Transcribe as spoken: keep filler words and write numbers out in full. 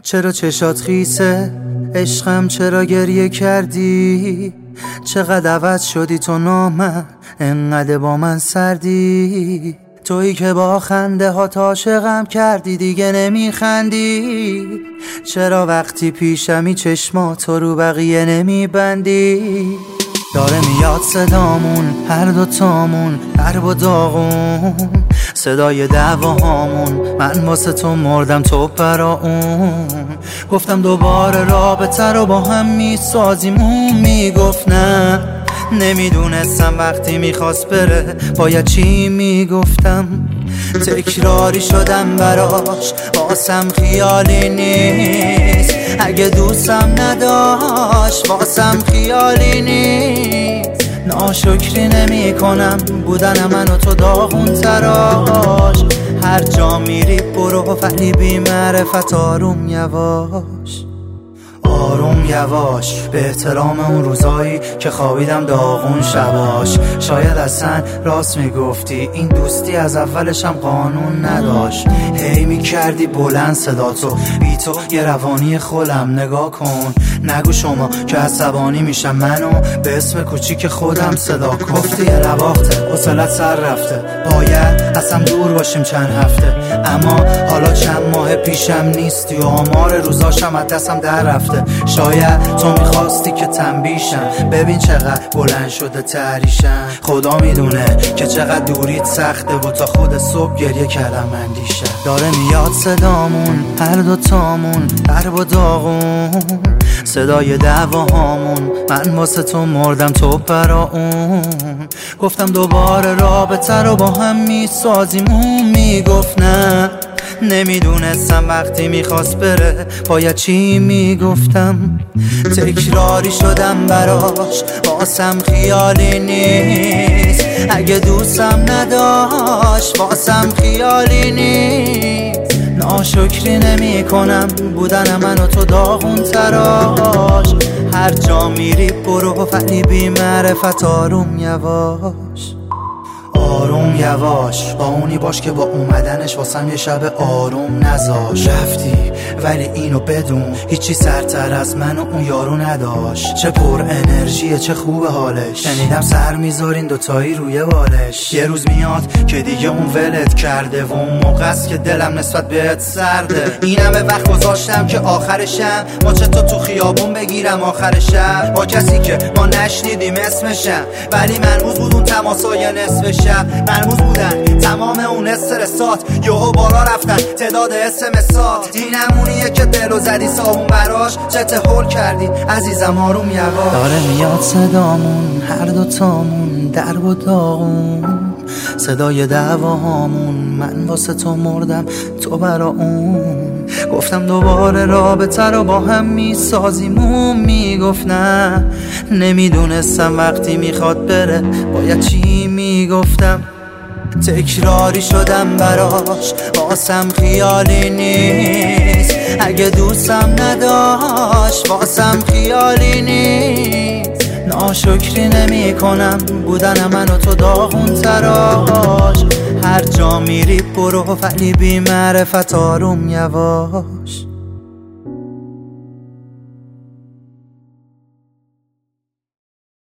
چرا چشات خیسه عشقم، چرا گریه کردی؟ چقدر عوض شدی تو نامم، انقدر با من سردی. تویی که با خنده ها عاشقم کردی دیگه نمیخندی. چرا وقتی پیشمی چشماتو رو بقیه نمیبندی؟ داره میاد صدامون هر دوتامون درب و داغون، صدای دعواهامون، من واسه تو مردم تو برا اون. گفتم دوباره رابطه رو با هم میسازیم، اون میگفت نه. نمیدونستم وقتی میخواست بره باید چی میگفتم. تکراری شدم براش، واسم خیالی نیست. اگه دوستم نداشت واسم خیالی نیست. ناشکری نمی کنم بودن من و تو داغون تراش. هر جا میری برو ولی بی معرفت آروم یواش، آروم یواش. به احترام اون روزایی که خوابیدم داغون شباش. شاید اصلا راست میگفتی این دوستی از اولش هم قانون نداشت. هی میکردی بلند صداتو، بی تو یه روانی خولم. نگاه کن نگو شما که عصبانی میشم، منو به اسم کوچیک خودم صدا کن. گفتی یه نواخته حوصلت سر رفته، باید اصلا دور باشیم چند هفته. اما حالا چند ماه پیشم نیستی و آمار روزاشم از دستم در رفته. شاید تو میخواستی که تنبیشم، ببین چقدر بلند شده تحریشم. خدا میدونه که چقدر دوریت سخته و تا خود صبح گریه کردم اندیشم. داره میاد صدامون هر دوتامون درب و داغون، صدای دعواهامون، من واسه تو مردم تو برا اون. گفتم دوباره رابطه رو با هم میسازیم، اون میگفت نه. نمیدونستم وقتی میخواست بره باید چی میگفتم. تکراری شدم براش، واسم خیالی نیست. اگه دوستم نداشت واسم خیالی نیست. ناشکری نمی کنم بودن من و تو داغون تراش. هر جا میری برو ولی بی معرفت آروم یواش، آروم یواش. با اونی باش که با اومدنش واسم یه شب آروم نذاش. رفتی ولی اینو بدون هیچی سرتر از من و اون یارو نداشت. چه پر انرژیه چه خوب حالش، شنیدم سر میذارین دوتایی روی بالش. یه روز میاد که دیگه اون ولت کرده و اون موقع است که دلم نسبت بهت سرده. اینم به وقت گذاشتم که آخرشم ماچه تو تو خیابون بگیرم آخر شب، با کسی که ما نشنیدیم اسمشم. ولی مرموز بود اون تماسای نصف شب، مرموز بودن تمام اون استرسات. یهو بالا رفتن تعداد اسمسات. این همونیه که دلو زدی صابون براش. چته هول کردی عزیزم آروم یواش. داره میاد صدامون هر دوتامون درب و داغون، صدای دعواهامون، من واسه تو مردم تو برا اون. گفتم دوباره رابطه رو با هم میسازیم، اون میگفت نه. نمیدونستم وقتی میخواد بره باید چی میگفتم. تکراری شدم براش، واسم خیالی نیست. اگه دوستم نداشت واسم خیالی نیست. ناشکری نمی کنم بودن من و تو داغون تراش. هر جا میری برو ولی بی معرفت آروم یواش.